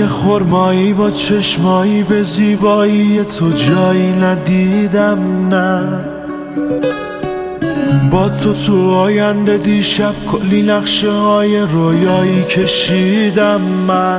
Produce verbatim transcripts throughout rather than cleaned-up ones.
یه خرمایی با چشمایی به زیبایی تو جایی ندیدم نه. با تو تو آینده دیشب کلی نقشه های رویایی کشیدم من.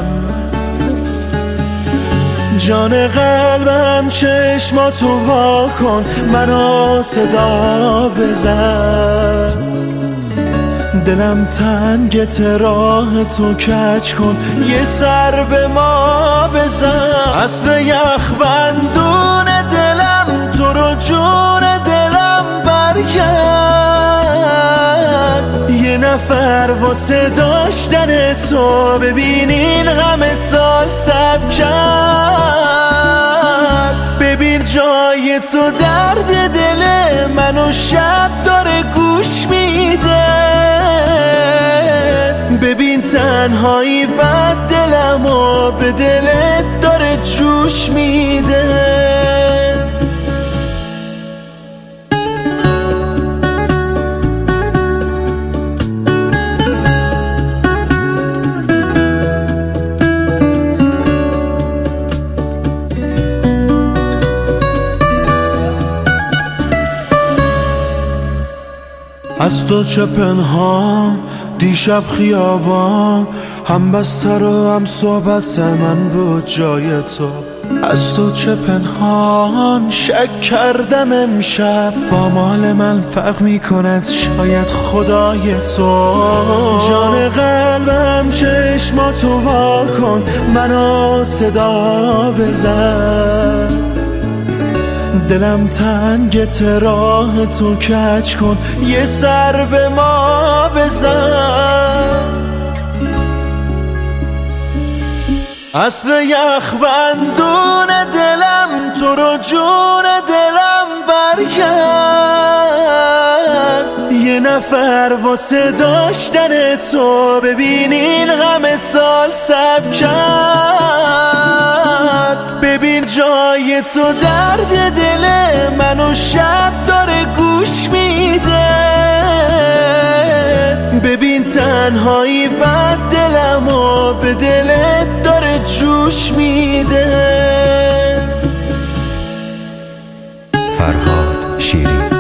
جان قلبم چشماتو وا کن، منو صدا بزن. دلم تنگت راه تو کج کن، یه سر به ما بزن. عصر یخ بندون دلم تو رو جون دلم برگرد. یه نفر واسه داشتن تو ببینین همه سال صبر کرد. ببین جای تو درد دل منو شب داره گوش میده. ببین تنهایی بد دلمو به دلت داره جوش میده. از تو چه پنهان دیشب خیابان، هم بستر و هم صحبت من بود جای تو. از تو چه پنهان شک کردم امشب، با مال من فرق میکند شاید خدای تو. جان قلبم چشماتو وا کن، منو صدا بزن. دلم تنگت راه تو کج کن، یه سر به ما بزن. عصر یخ بندون دلم تو رو جون دلم برگرد. یه نفر واسه داشتن تو ببینین همه سال صبر کرد. ببین جای تو درد دل منو شب داره گوش میده. ببین تنهایی بد دلمو به دلت داره جوش میده. فرهاد شیری.